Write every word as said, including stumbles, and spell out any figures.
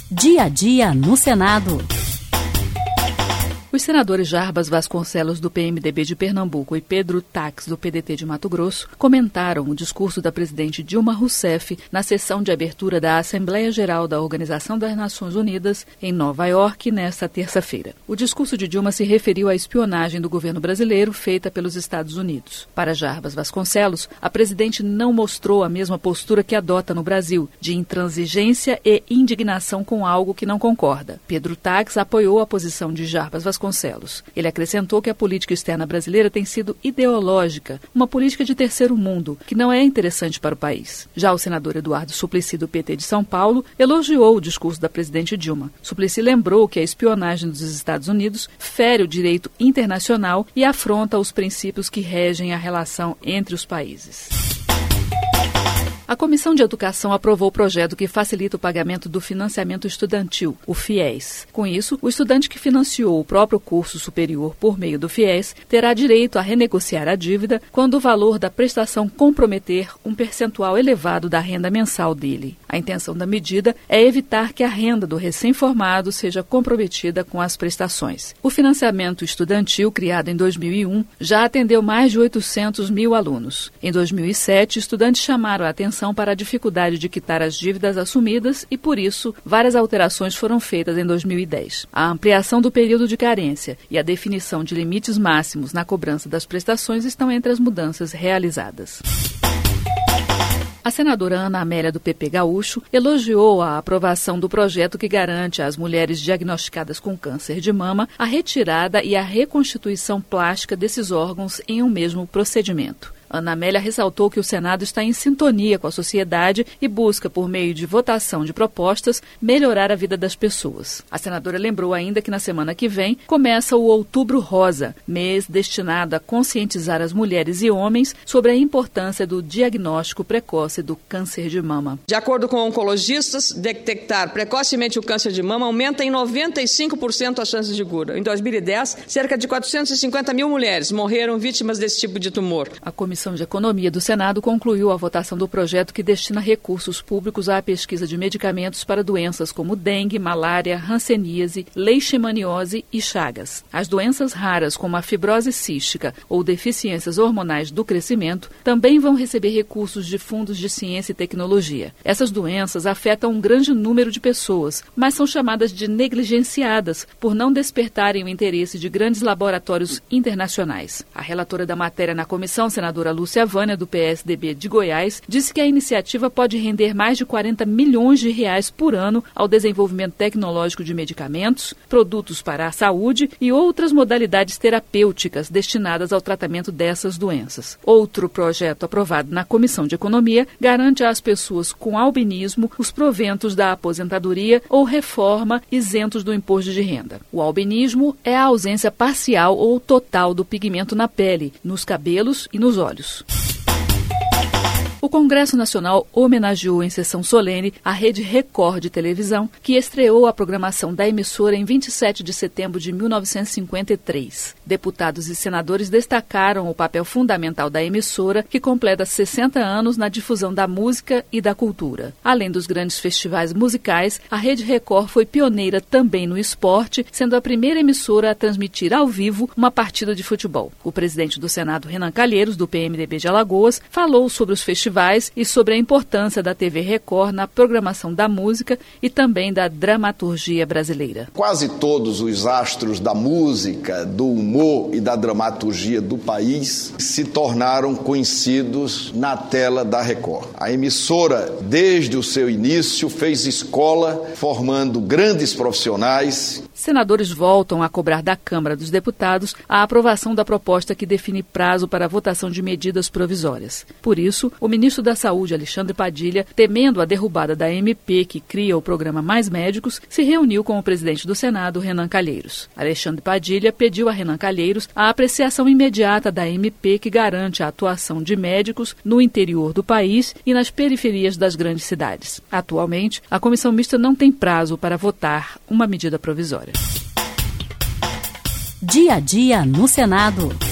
Dia a dia no Senado. Os senadores Jarbas Vasconcelos, do P M D B de Pernambuco, e Pedro Taques, do P D T de Mato Grosso, comentaram o discurso da presidente Dilma Rousseff na sessão de abertura da Assembleia Geral da Organização das Nações Unidas, em Nova York, nesta terça-feira. O discurso de Dilma se referiu à espionagem do governo brasileiro feita pelos Estados Unidos. Para Jarbas Vasconcelos, a presidente não mostrou a mesma postura que adota no Brasil, de intransigência e indignação com algo que não concorda. Pedro Taques apoiou a posição de Jarbas Vasconcelos. Ele acrescentou que a política externa brasileira tem sido ideológica, uma política de terceiro mundo, que não é interessante para o país. Já o senador Eduardo Suplicy, do P T de São Paulo, elogiou o discurso da presidente Dilma. Suplicy lembrou que a espionagem dos Estados Unidos fere o direito internacional e afronta os princípios que regem a relação entre os países. A Comissão de Educação aprovou o projeto que facilita o pagamento do financiamento estudantil, o FIES. Com isso, o estudante que financiou o próprio curso superior por meio do FIES terá direito a renegociar a dívida quando o valor da prestação comprometer um percentual elevado da renda mensal dele. A intenção da medida é evitar que a renda do recém-formado seja comprometida com as prestações. O financiamento estudantil, criado em dois mil e um, já atendeu mais de oitocentos mil alunos. Em dois mil e sete, estudantes chamaram a atenção para a dificuldade de quitar as dívidas assumidas e, por isso, várias alterações foram feitas em dois mil e dez. A ampliação do período de carência e a definição de limites máximos na cobrança das prestações estão entre as mudanças realizadas. A senadora Ana Amélia, do P P Gaúcho, elogiou a aprovação do projeto que garante às mulheres diagnosticadas com câncer de mama a retirada e a reconstituição plástica desses órgãos em um mesmo procedimento. Ana Amélia ressaltou que o Senado está em sintonia com a sociedade e busca, por meio de votação de propostas, melhorar a vida das pessoas. A senadora lembrou ainda que na semana que vem começa o Outubro Rosa, mês destinado a conscientizar as mulheres e homens sobre a importância do diagnóstico precoce do câncer de mama. De acordo com oncologistas, detectar precocemente o câncer de mama aumenta em noventa e cinco por cento as chances de cura. Em dois mil e dez, cerca de quatrocentos e cinquenta mil mulheres morreram vítimas desse tipo de tumor. A Comissão de Economia do Senado concluiu a votação do projeto que destina recursos públicos à pesquisa de medicamentos para doenças como dengue, malária, hanseníase, leishmaniose e chagas. As doenças raras, como a fibrose cística ou deficiências hormonais do crescimento, também vão receber recursos de fundos de ciência e tecnologia. Essas doenças afetam um grande número de pessoas, mas são chamadas de negligenciadas por não despertarem o interesse de grandes laboratórios internacionais. A relatora da matéria na comissão, senadora Lúcia Vânia, do P S D B de Goiás, disse que a iniciativa pode render mais de quarenta milhões de reais por ano ao desenvolvimento tecnológico de medicamentos, produtos para a saúde e outras modalidades terapêuticas destinadas ao tratamento dessas doenças. Outro projeto aprovado na Comissão de Economia garante às pessoas com albinismo os proventos da aposentadoria ou reforma isentos do imposto de renda. O albinismo é a ausência parcial ou total do pigmento na pele, nos cabelos e nos olhos. O Congresso Nacional homenageou em sessão solene a Rede Record de televisão, que estreou a programação da emissora em vinte e sete de setembro de mil novecentos e cinquenta e três. Deputados e senadores destacaram o papel fundamental da emissora, que completa sessenta anos na difusão da música e da cultura. Além dos grandes festivais musicais, a Rede Record foi pioneira também no esporte, sendo a primeira emissora a transmitir ao vivo uma partida de futebol. O presidente do Senado, Renan Calheiros, do P M D B de Alagoas, falou sobre os festivais e sobre a importância da T V Record na programação da música e também da dramaturgia brasileira. Quase todos os astros da música, do humor e da dramaturgia do país se tornaram conhecidos na tela da Record. A emissora, desde o seu início, fez escola formando grandes profissionais. Senadores voltam a cobrar da Câmara dos Deputados a aprovação da proposta que define prazo para a votação de medidas provisórias. Por isso, o ministro da Saúde, Alexandre Padilha, temendo a derrubada da M P que cria o programa Mais Médicos, se reuniu com o presidente do Senado, Renan Calheiros. Alexandre Padilha pediu a Renan Calheiros a apreciação imediata da M P que garante a atuação de médicos no interior do país e nas periferias das grandes cidades. Atualmente, a comissão mista não tem prazo para votar uma medida provisória. Dia a dia no Senado.